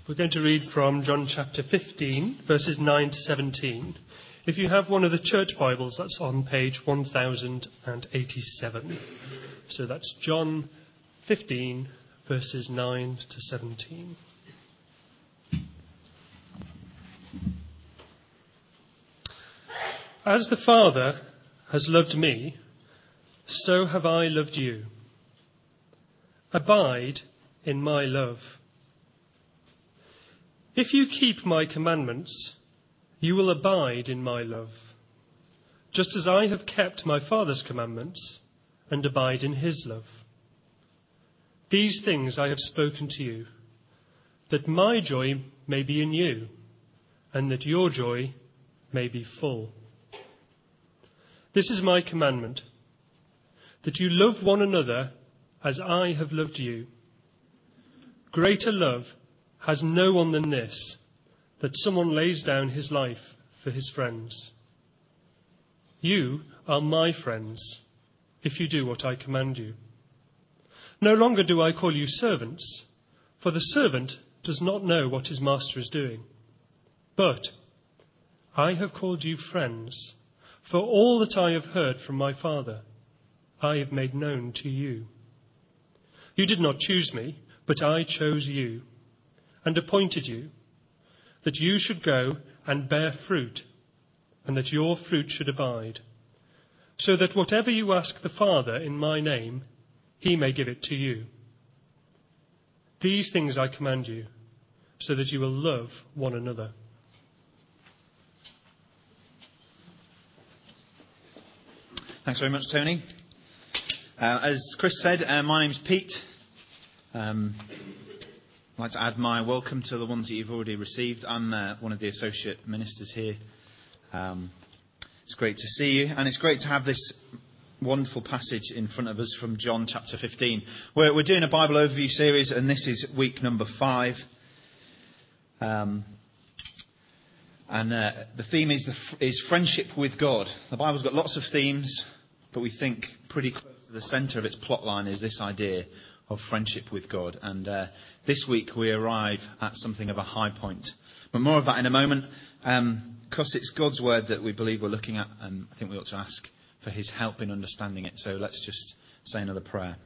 We're going to read from John chapter 15, verses 9 to 17. If you have one of the church Bibles, that's on page 1087. So that's John 15, verses 9 to 17. As the Father has loved me, so have I loved you. Abide in my love. If you keep my commandments, you will abide in my love, just as I have kept my Father's commandments and abide in his love. These things I have spoken to you, that my joy may be in you, and that your joy may be full. This is my commandment, that you love one another as I have loved you. Greater love has no one than this, that someone lays down his life for his friends. You are my friends, if you do what I command you. No longer do I call you servants, for the servant does not know what his master is doing. But I have called you friends, for all that I have heard from my Father, I have made known to you. You did not choose me, but I chose you, and appointed you, that you should go and bear fruit, and that your fruit should abide, so that whatever you ask the Father in my name, he may give it to you. These things I command you, so that you will love one another. Thanks very much, Tony. As Chris said, my name's Pete. I'd like to add my welcome to the ones that you've already received. I'm one of the associate ministers here. It's great to see you, and it's great to have this wonderful passage in front of us from John chapter 15. We're doing a Bible overview series, and this is week number 5. And the theme is friendship with God. The Bible's got lots of themes, but we think pretty close to the centre of its plot line is this idea of friendship with God. And this week we arrive at something of a high point. But more of that in a moment, because it's God's word that we believe we're looking at, and I think we ought to ask for his help in understanding it. So let's just say another prayer.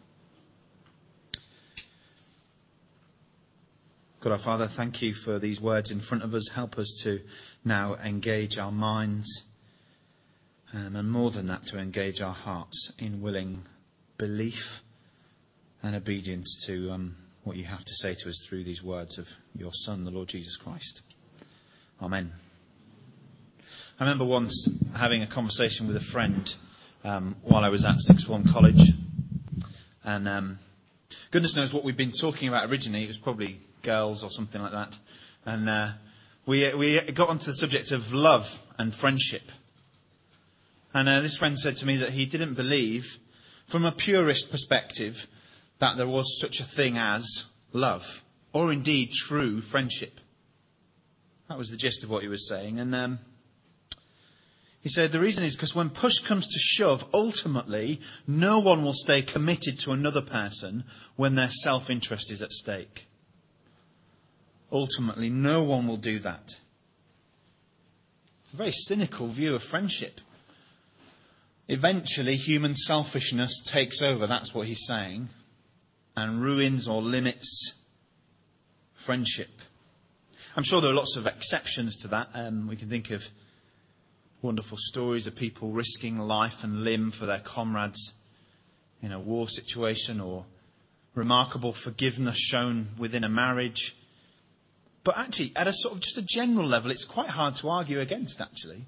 God our Father, thank you for these words in front of us. Help us to now engage our minds, and more than that, to engage our hearts in willing belief and obedience to what you have to say to us through these words of your Son, the Lord Jesus Christ. Amen. I remember once having a conversation with a friend while I was at Sixth Form College. And goodness knows what we'd been talking about originally. It was probably girls or something like that. And we got onto the subject of love and friendship. And this friend said to me that he didn't believe, from a purist perspective, that there was such a thing as love, or indeed true friendship. That was the gist of what he was saying. And he said the reason is because when push comes to shove, ultimately, no one will stay committed to another person when their self-interest is at stake. Ultimately, no one will do that. A very cynical view of friendship. Eventually, human selfishness takes over, that's what he's saying, and ruins or limits friendship. I'm sure there are lots of exceptions to that. We can think of wonderful stories of people risking life and limb for their comrades in a war situation, or remarkable forgiveness shown within a marriage. But actually, at a sort of just a general level, it's quite hard to argue against, actually.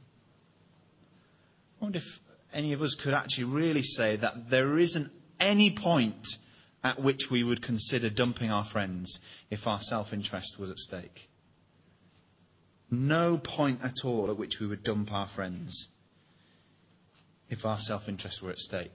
I wonder if any of us could actually really say that there isn't any point at which we would consider dumping our friends if our self-interest was at stake. No point at all at which we would dump our friends if our self-interest were at stake.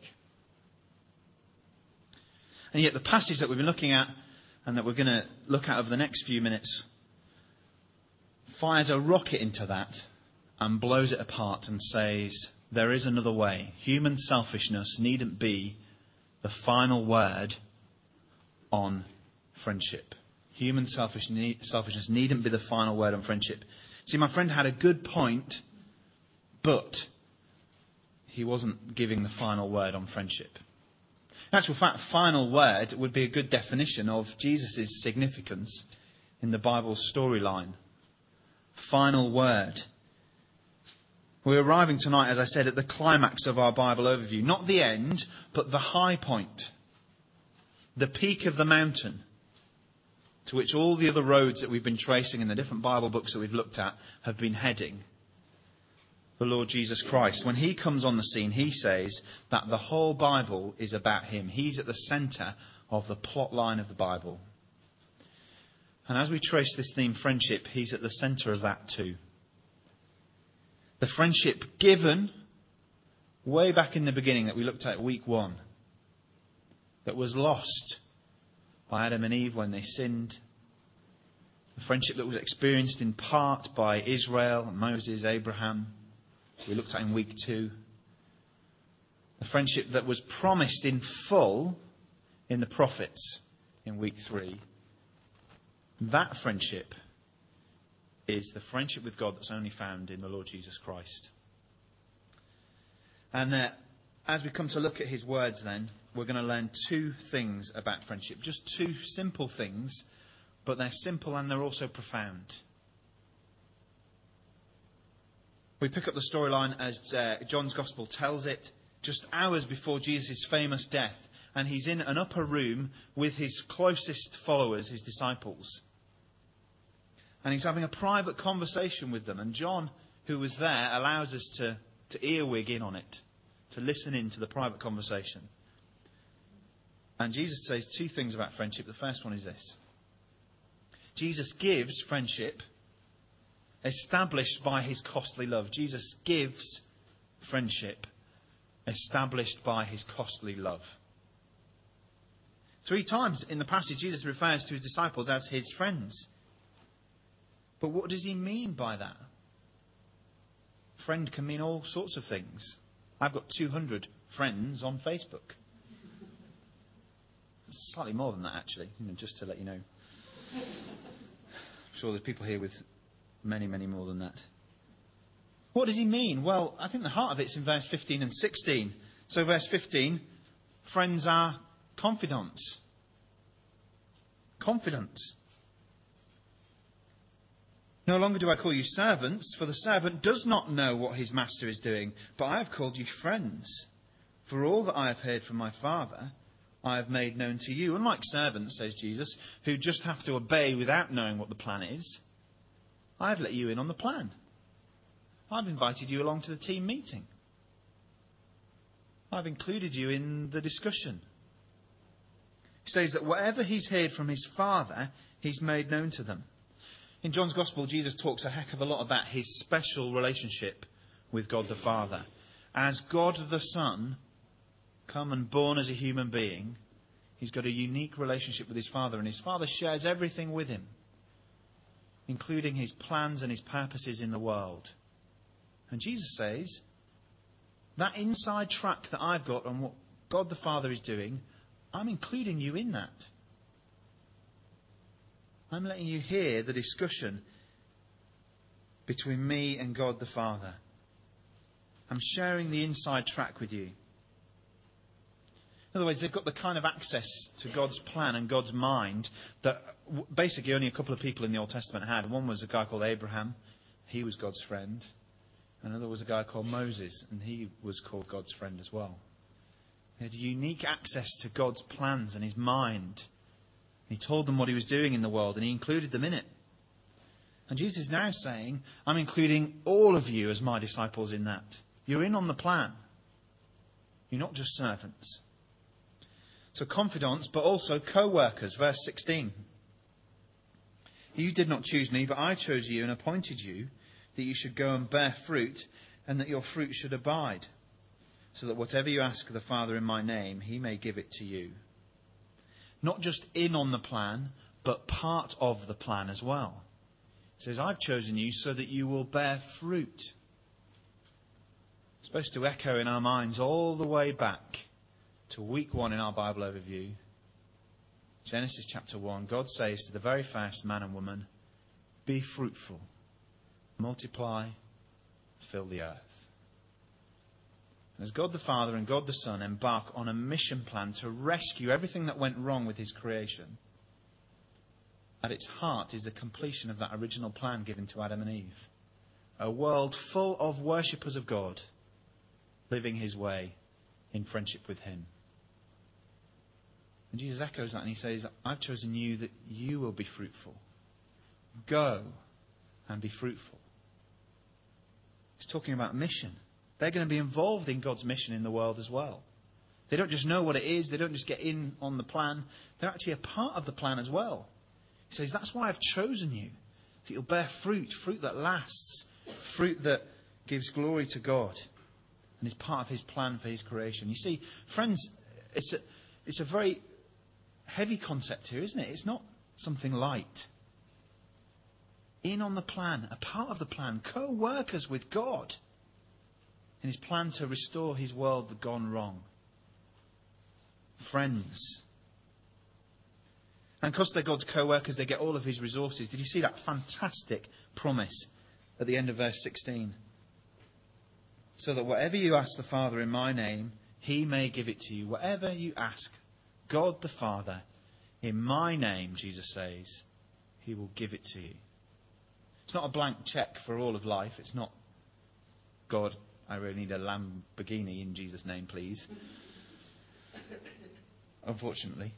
And yet the passage that we've been looking at, and that we're going to look at over the next few minutes, fires a rocket into that and blows it apart and says, there is another way. Human selfishness needn't be the final word on friendship. Human selfishness needn't be the final word on friendship. See, my friend had a good point, but he wasn't giving the final word on friendship. In actual fact, final word would be a good definition of Jesus' significance in the Bible's storyline. Final word. We're arriving tonight, as I said, at the climax of our Bible overview. Not the end, but the high point. The peak of the mountain to which all the other roads that we've been tracing in the different Bible books that we've looked at have been heading. The Lord Jesus Christ. When he comes on the scene, he says that the whole Bible is about him. He's at the centre of the plot line of the Bible. And as we trace this theme, friendship, he's at the centre of that too. The friendship given way back in the beginning that we looked at week 1, that was lost by Adam and Eve when they sinned. The friendship that was experienced in part by Israel, Moses, Abraham. We looked at in week 2. The friendship that was promised in full in the prophets in week 3. That friendship is the friendship with God that's only found in the Lord Jesus Christ. And as we come to look at his words then, we're going to learn 2 things about friendship. Just 2 simple things, but they're simple and they're also profound. We pick up the storyline as John's Gospel tells it, just hours before Jesus' famous death. And he's in an upper room with his closest followers, his disciples. And he's having a private conversation with them. And John, who was there, allows us to earwig in on it, to listen in to the private conversation. And Jesus says 2 things about friendship. The first one is this. Jesus gives friendship established by his costly love. Jesus gives friendship established by his costly love. 3 times in the passage, Jesus refers to his disciples as his friends. But what does he mean by that? Friend can mean all sorts of things. I've got 200 friends on Facebook. It's slightly more than that, actually, just to let you know. I'm sure there's people here with many, many more than that. What does he mean? Well, I think the heart of it's in verse 15 and 16. So verse 15, friends are confidants. Confidants. No longer do I call you servants, for the servant does not know what his master is doing, but I have called you friends. For all that I have heard from my Father, I have made known to you. Unlike servants, says Jesus, who just have to obey without knowing what the plan is, I have let you in on the plan. I've invited you along to the team meeting. I've included you in the discussion. He says that whatever he's heard from his Father, he's made known to them. In John's Gospel, Jesus talks a heck of a lot about his special relationship with God the Father. As God the Son, come and born as a human being, he's got a unique relationship with his Father, and his Father shares everything with him, including his plans and his purposes in the world. And Jesus says, that inside track that I've got on what God the Father is doing, I'm including you in that. I'm letting you hear the discussion between me and God the Father. I'm sharing the inside track with you. In other words, they've got the kind of access to God's plan and God's mind that basically only a couple of people in the Old Testament had. One was a guy called Abraham. He was God's friend. Another was a guy called Moses, and he was called God's friend as well. He had unique access to God's plans and his mind. He told them what he was doing in the world, and he included them in it. And Jesus is now saying, I'm including all of you as my disciples in that. You're in on the plan. You're not just servants. So confidants, but also co-workers. Verse 16. You did not choose me, but I chose you and appointed you that you should go and bear fruit, and that your fruit should abide, so that whatever you ask the Father in my name, he may give it to you. Not just in on the plan, but part of the plan as well. It says, I've chosen you so that you will bear fruit. It's supposed to echo in our minds all the way back to week 1 in our Bible overview. Genesis chapter 1, God says to the very first man and woman, be fruitful, multiply, fill the earth. And as God the Father and God the Son embark on a mission plan to rescue everything that went wrong with his creation, at its heart is the completion of that original plan given to Adam and Eve. A world full of worshippers of God, living his way in friendship with him. And Jesus echoes that and he says, I've chosen you that you will be fruitful. Go and be fruitful. He's talking about mission. They're going to be involved in God's mission in the world as well. They don't just know what it is. They don't just get in on the plan. They're actually a part of the plan as well. He says, that's why I've chosen you. That you'll bear fruit, fruit that lasts, fruit that gives glory to God and is part of his plan for his creation. You see, friends, it's a very heavy concept here, isn't it? It's not something light. In on the plan, a part of the plan, co-workers with God in his plan to restore his world that had gone wrong. Friends. And because they're God's co-workers, they get all of his resources. Did you see that fantastic promise at the end of verse 16? So that whatever you ask the Father in my name, he may give it to you. Whatever you ask God the Father in my name, Jesus says, he will give it to you. It's not a blank cheque for all of life. It's not, God, I really need a Lamborghini in Jesus' name, please. Unfortunately.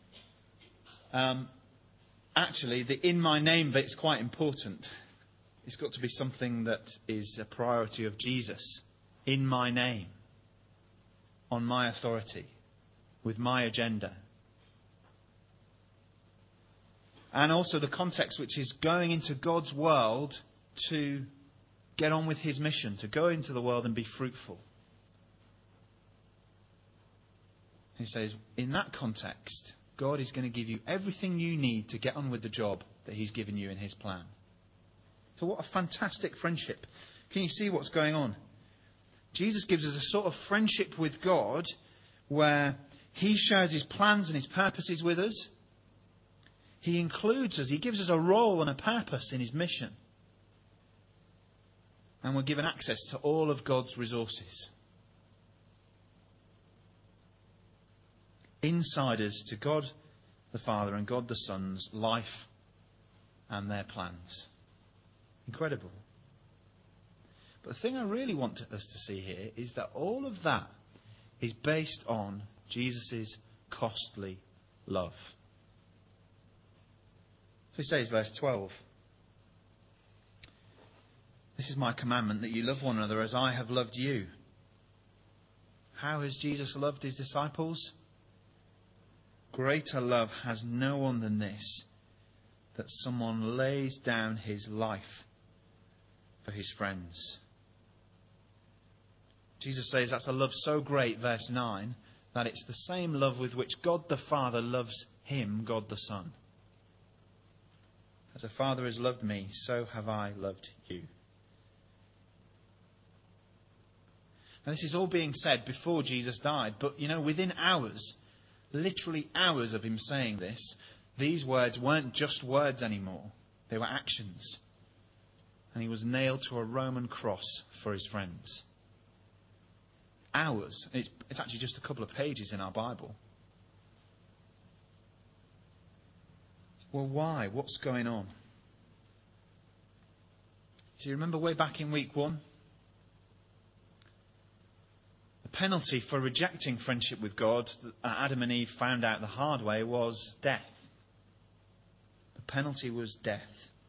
Actually, the in my name bit's quite important. It's got to be something that is a priority of Jesus. In my name. On my authority. With my agenda. And also the context, which is going into God's world to get on with his mission. To go into the world and be fruitful. He says, in that context, God is going to give you everything you need to get on with the job that he's given you in his plan. So what a fantastic friendship. Can you see what's going on? Jesus gives us a sort of friendship with God where he shares his plans and his purposes with us. He includes us. He gives us a role and a purpose in his mission. And we're given access to all of God's resources. Insiders to God the Father and God the Son's life and their plans. Incredible. But the thing I really want us to see here is that all of that is based on Jesus' costly love. So he says, verse 12, this is my commandment, that you love one another as I have loved you. How has Jesus loved his disciples? Greater love has no one than this, that someone lays down his life for his friends. Jesus says that's a love so great, verse 9, that it's the same love with which God the Father loves him, God the Son. As a Father has loved me, so have I loved you. Now this is all being said before Jesus died, but within hours, literally hours of him saying this, these words weren't just words anymore. They were actions. And he was nailed to a Roman cross for his friends. Hours. It's actually just a couple of pages in our Bible. Well, why? What's going on? Do you remember way back in week 1? The penalty for rejecting friendship with God that Adam and Eve found out the hard way was death. The penalty was death.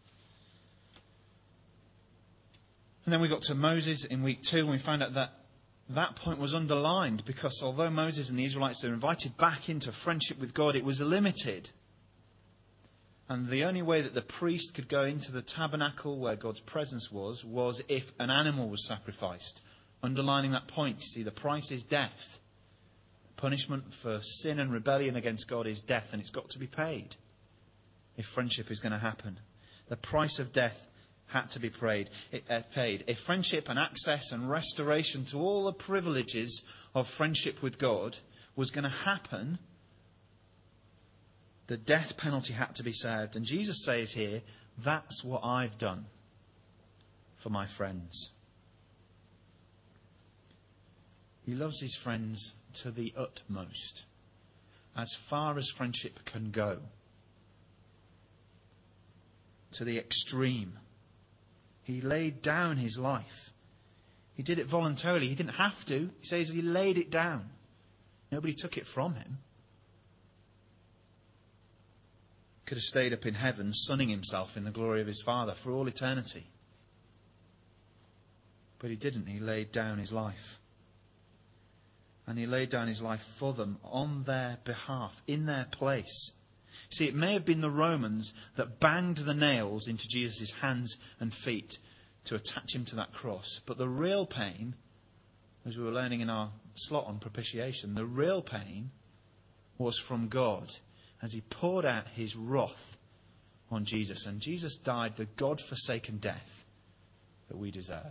And then we got to Moses in week 2 and we found out that point was underlined because although Moses and the Israelites were invited back into friendship with God, it was limited. And the only way that the priest could go into the tabernacle where God's presence was if an animal was sacrificed. Underlining that point, you see, the price is death. Punishment for sin and rebellion against God is death, and it's got to be paid if friendship is going to happen. The price of death had to be paid. If friendship and access and restoration to all the privileges of friendship with God was going to happen, The death penalty had to be served. And Jesus says here, that's what I've done for my friends. He loves his friends to the utmost, as far as friendship can go, to the extreme. He laid down his life. He did it voluntarily. He didn't have to. He says he laid it down. Nobody took it from him. Could have stayed up in heaven, sunning himself in the glory of his Father for all eternity. But he didn't. He laid down his life. And he laid down his life for them, on their behalf, in their place. See, it may have been the Romans that banged the nails into Jesus' hands and feet to attach him to that cross. But the real pain, as we were learning in our slot on propitiation, the real pain was from God as he poured out his wrath on Jesus. And Jesus died the God-forsaken death that we deserve.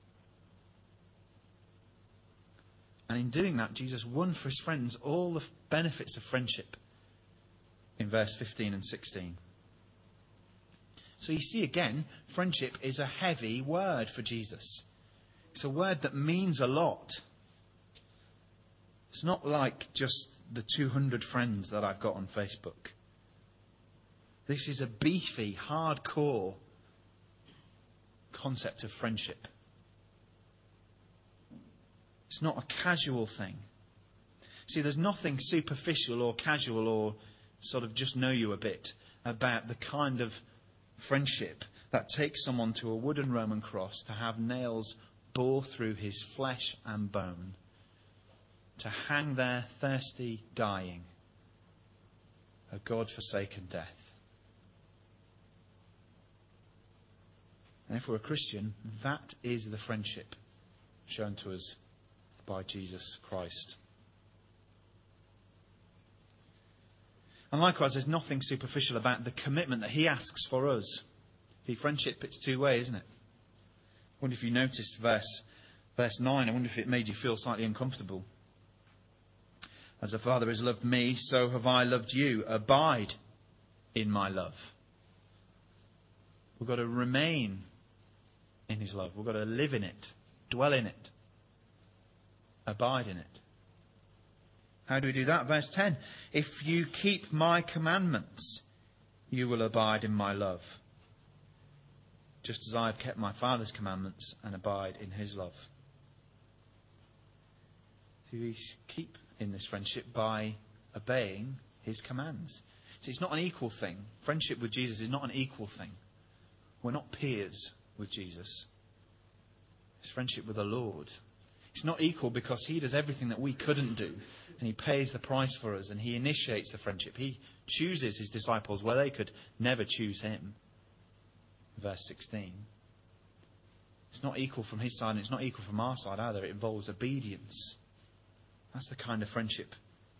And in doing that, Jesus won for his friends all the benefits of friendship in verse 15 and 16. So you see again, friendship is a heavy word for Jesus. It's a word that means a lot. It's not like just the 200 friends that I've got on Facebook. This is a beefy, hardcore concept of friendship. It's not a casual thing. See, there's nothing superficial or casual or sort of just know you a bit about the kind of friendship that takes someone to a wooden Roman cross to have nails bore through his flesh and bone, to hang there thirsty, dying, a God-forsaken death. And if we're a Christian, that is the friendship shown to us by Jesus Christ. And likewise, there's nothing superficial about the commitment that he asks for us. See, friendship, it's two ways, isn't it? I wonder if you noticed verse 9. I wonder if it made you feel slightly uncomfortable. As the Father has loved me, so have I loved you. Abide in my love. We've got to remain in his love. We've got to live in it, dwell in it, abide in it. How do we do that? Verse 10. If you keep my commandments, you will abide in my love, just as I have kept my Father's commandments and abide in his love. So we keep in this friendship by obeying his commands. See, it's not an equal thing. Friendship with Jesus is not an equal thing. We're not peers with Jesus. It's friendship with the Lord. It's not equal because he does everything that we couldn't do. And he pays the price for us. And he initiates the friendship. He chooses his disciples where they could never choose him. Verse 16. It's not equal from his side and it's not equal from our side either. It involves obedience. That's the kind of friendship.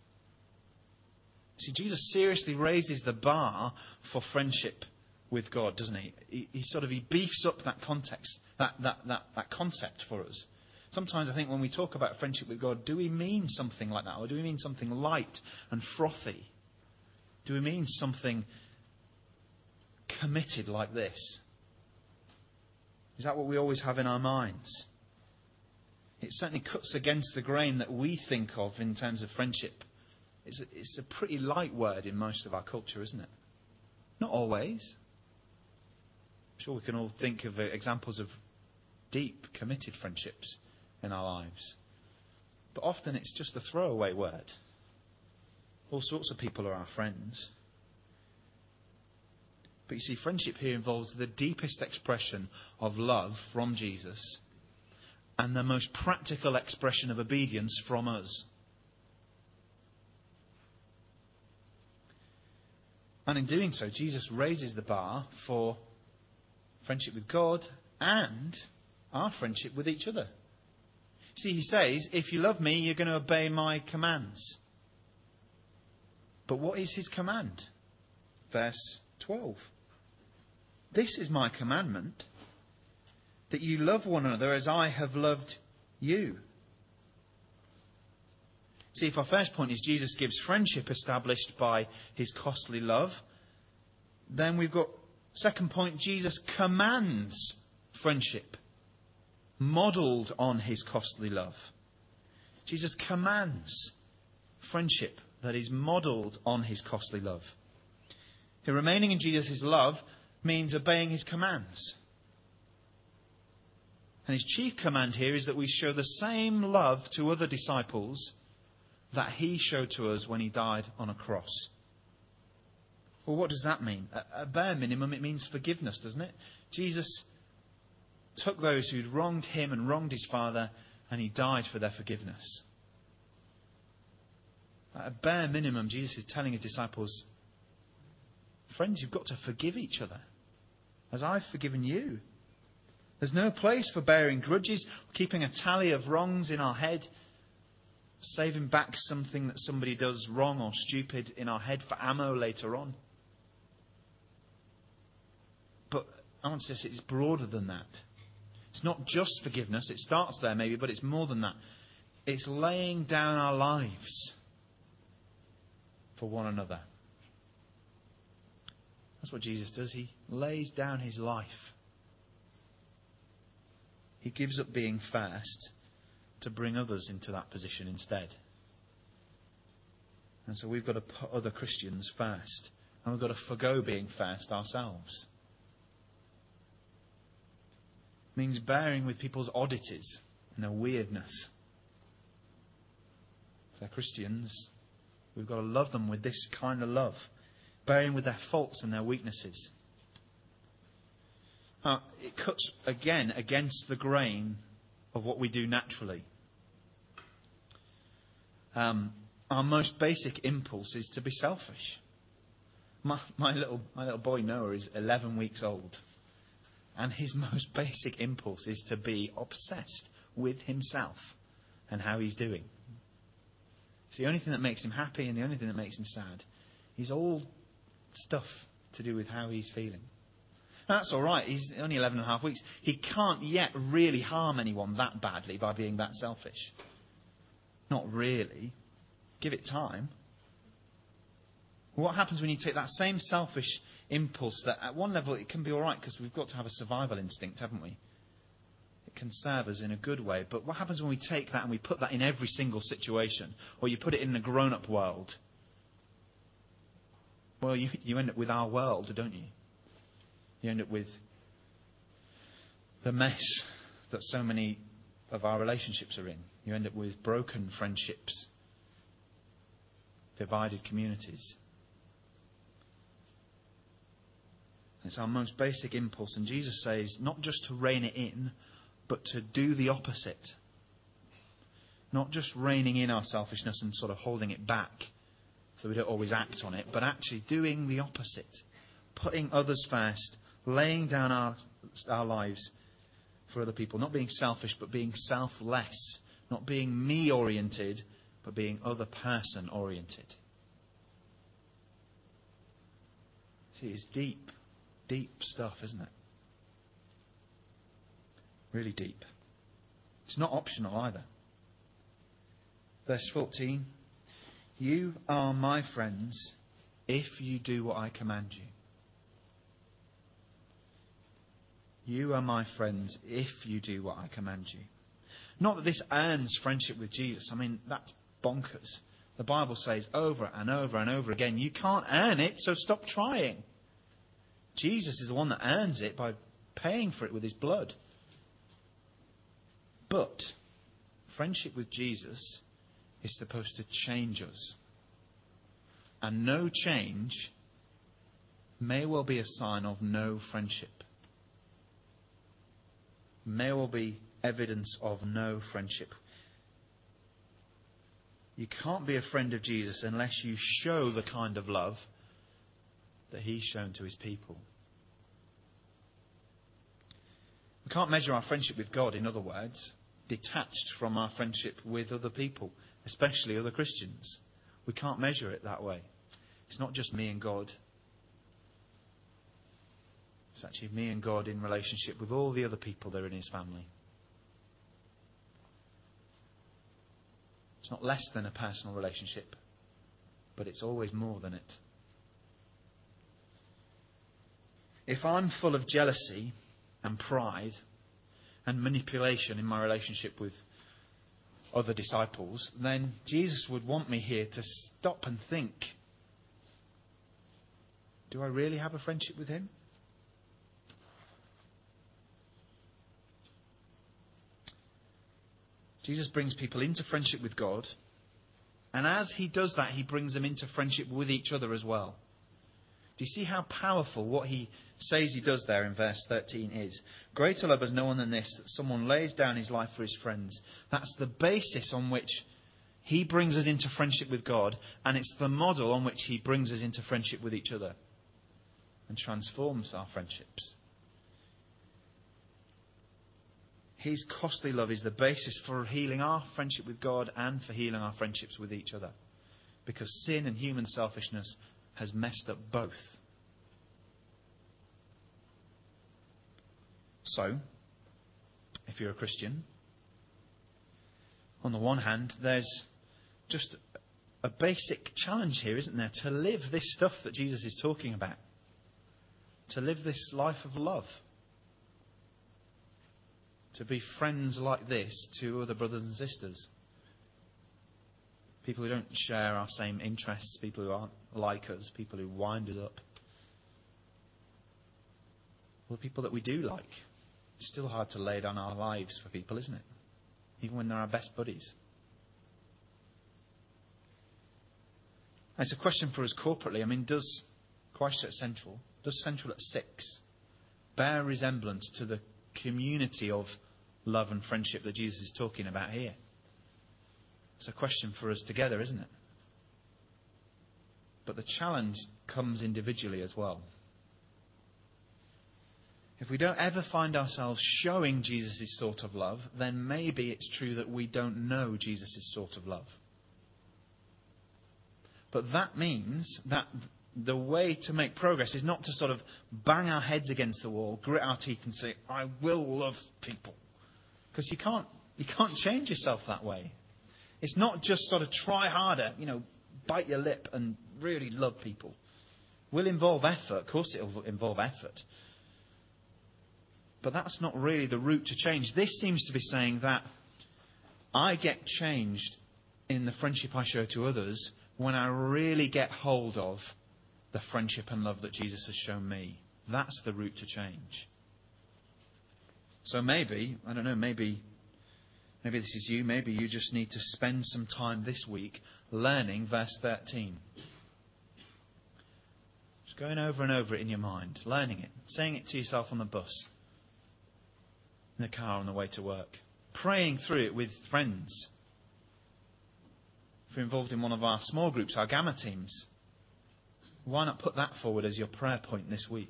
See, Jesus seriously raises the bar for friendship with God, doesn't he? He beefs up that context, that concept for us. Sometimes I think when we talk about friendship with God, do we mean something like that? Or do we mean something light and frothy? Do we mean something committed like this? Is that what we always have in our minds? It certainly cuts against the grain that we think of in terms of friendship. It's a pretty light word in most of our culture, isn't it? Not always. I'm sure we can all think of examples of deep, committed friendships in our lives. But often it's just a throwaway word. All sorts of people are our friends. But you see, friendship here involves the deepest expression of love from Jesus and the most practical expression of obedience from us. And in doing so, Jesus raises the bar for friendship with God and our friendship with each other. See, he says, if you love me, you're going to obey my commands. But what is his command? Verse 12. This is my commandment, that you love one another as I have loved you. See, if our first point is Jesus gives friendship established by his costly love, then we've got, second point, Jesus commands friendship modelled on his costly love. Jesus commands friendship that is modelled on his costly love. Here, remaining in Jesus' love means obeying his commands. And his chief command here is that we show the same love to other disciples that he showed to us when he died on a cross. Well, what does that mean? At bare minimum, it means forgiveness, doesn't it? Jesus took those who'd wronged him and wronged his Father, and he died for their forgiveness. At a bare minimum, Jesus is telling his disciples, friends, you've got to forgive each other as I've forgiven you. There's no place for bearing grudges, keeping a tally of wrongs in our head, saving back something that somebody does wrong or stupid in our head for ammo later on. But I want to say it's broader than that. It's not just forgiveness. It starts there maybe, but it's more than that. It's laying down our lives for one another. That's what Jesus does. He lays down his life. He gives up being first to bring others into that position instead. And so we've got to put other Christians first. And we've got to forgo being first ourselves. It means bearing with people's oddities and their weirdness. If they're Christians, we've got to love them with this kind of love. Bearing with their faults and their weaknesses. It cuts again against the grain of what we do naturally. Our most basic impulse is to be selfish. My little boy Noah is 11 weeks old, and his most basic impulse is to be obsessed with himself and how he's doing. It's the only thing that makes him happy and the only thing that makes him sad. He's all stuff to do with how he's feeling. That's all right. He's only 11 and a half weeks. He can't yet really harm anyone that badly by being that selfish. Not really. Give it time. What happens when you take that same selfish impulse that at one level it can be all right because we've got to have a survival instinct, haven't we? It can serve us in a good way. But what happens when we take that and we put that in every single situation? Or you put it in a grown-up world? Well, you end up with our world, don't you? You end up with the mess that so many of our relationships are in. You end up with broken friendships, divided communities. It's our most basic impulse. And Jesus says not just to rein it in, but to do the opposite. Not just reining in our selfishness and sort of holding it back so we don't always act on it, but actually doing the opposite. Putting others first, laying down our lives for other people. Not being selfish, but being selfless. Not being me-oriented, but being other-person-oriented. See, it's deep, deep stuff, isn't it? Really deep. It's not optional either. Verse 14. You are my friends if you do what I command you. You are my friends if you do what I command you. Not that this earns friendship with Jesus. I mean, that's bonkers. The Bible says over and over and over again, you can't earn it, so stop trying. Jesus is the one that earns it by paying for it with his blood. But friendship with Jesus is supposed to change us. And no change may well be a sign of no friendship. May well be evidence of no friendship. You can't be a friend of Jesus unless you show the kind of love that he's shown to his people. We can't measure our friendship with God, in other words, detached from our friendship with other people, especially other Christians. We can't measure it that way. It's not just me and God. It's actually me and God in relationship with all the other people that are in his family. It's not less than a personal relationship, but it's always more than it. If I'm full of jealousy and pride and manipulation in my relationship with other disciples, then Jesus would want me here to stop and think, do I really have a friendship with him? Jesus brings people into friendship with God, and as he does that, he brings them into friendship with each other as well. Do you see how powerful what he says he does there in verse 13 is? Greater love has no one than this, that someone lays down his life for his friends. That's the basis on which he brings us into friendship with God, and it's the model on which he brings us into friendship with each other and transforms our friendships. His costly love is the basis for healing our friendship with God and for healing our friendships with each other. Because sin and human selfishness has messed up both. So, if you're a Christian, on the one hand, there's just a basic challenge here, isn't there? To live this stuff that Jesus is talking about. To live this life of love. To be friends like this to other brothers and sisters. People who don't share our same interests, people who aren't like us, people who wind us up. Well, people that we do like. It's still hard to lay down our lives for people, isn't it? Even when they're our best buddies. It's a question for us corporately. I mean, does Christchurch Central, does Central at 6 bear resemblance to the community of love and friendship that Jesus is talking about here? It's a question for us together, isn't it? But the challenge comes individually as well. If we don't ever find ourselves showing Jesus' sort of love, then maybe it's true that we don't know Jesus' sort of love. But that means that the way to make progress is not to sort of bang our heads against the wall, grit our teeth and say, I will love people. Because you can't change yourself that way. It's not just sort of try harder, bite your lip and really love people. Will involve effort. Of course it will involve effort. But that's not really the route to change. This seems to be saying that I get changed in the friendship I show to others when I really get hold of the friendship and love that Jesus has shown me. That's the route to change. So maybe, I don't know, maybe this is you. Maybe you just need to spend some time this week learning verse 13. Just going over and over it in your mind, learning it, saying it to yourself on the bus, in the car on the way to work, praying through it with friends. If you're involved in one of our small groups, our Gamma teams, why not put that forward as your prayer point this week?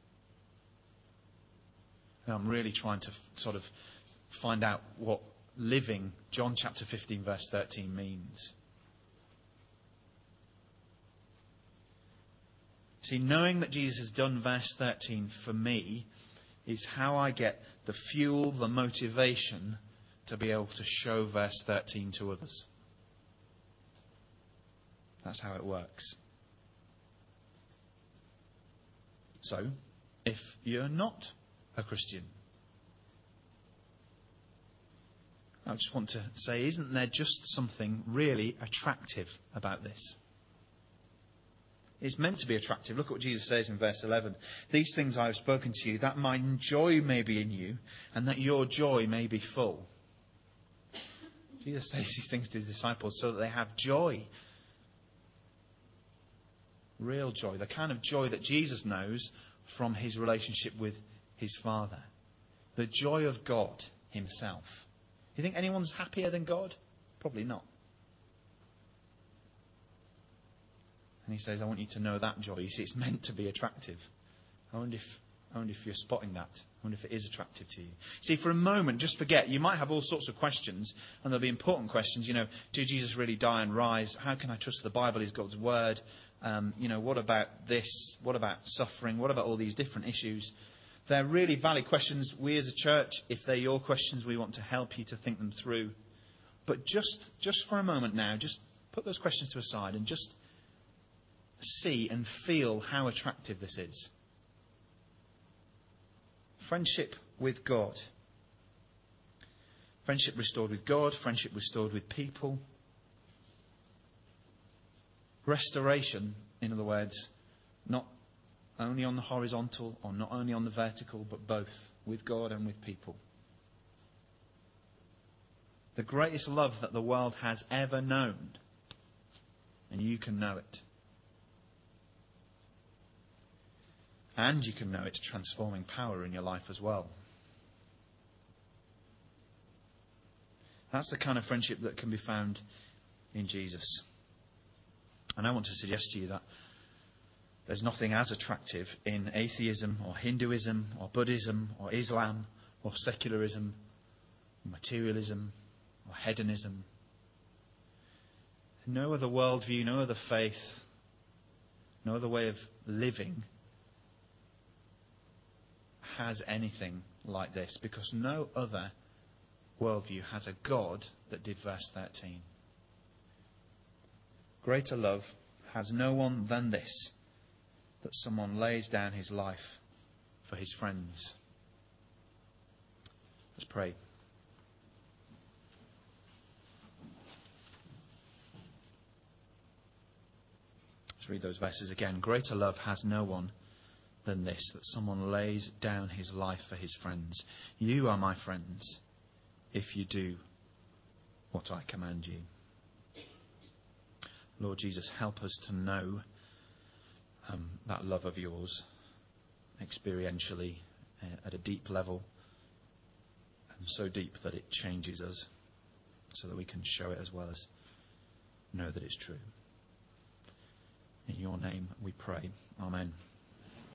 And I'm really trying to sort of find out what living John chapter 15 verse 13 means. See, knowing that Jesus has done verse 13 for me is how I get the fuel, the motivation to be able to show verse 13 to others. That's how it works. So, if you're not a Christian, I just want to say, isn't there just something really attractive about this? It's meant to be attractive. Look at what Jesus says in verse 11. These things I have spoken to you, that my joy may be in you, and that your joy may be full. Jesus says these things to his disciples so that they have joy. Real joy. The kind of joy that Jesus knows from his relationship with his Father. The joy of God himself. You think anyone's happier than God? Probably not. And he says, I want you to know that joy. You see, it's meant to be attractive. I wonder if you're spotting that. I wonder if it is attractive to you. See, for a moment, just forget. You might have all sorts of questions, and there'll be important questions. Did Jesus really die and rise? How can I trust the Bible is God's word? What about this? What about suffering? What about all these different issues? They're really valid questions. We as a church, if they're your questions, we want to help you to think them through. But just for a moment now, just put those questions to a side and just see and feel how attractive this is. Friendship with God. Friendship restored with God. Friendship restored with people. Restoration, in other words, not only on the horizontal or not only on the vertical, but both with God and with people. The greatest love that the world has ever known. And you can know it. And you can know its transforming power in your life as well. That's the kind of friendship that can be found in Jesus. And I want to suggest to you that there's nothing as attractive in atheism or Hinduism or Buddhism or Islam or secularism or materialism or hedonism. No other worldview, no other faith, no other way of living has anything like this, because no other worldview has a God that did verse 13. Greater love has no one than this, that someone lays down his life for his friends. Let's pray. Let's read those verses again. Greater love has no one than this, that someone lays down his life for his friends. You are my friends if you do what I command you. Lord Jesus, help us to know that love of yours experientially at a deep level, and so deep that it changes us so that we can show it as well as know that it's true. In your name we pray. Amen.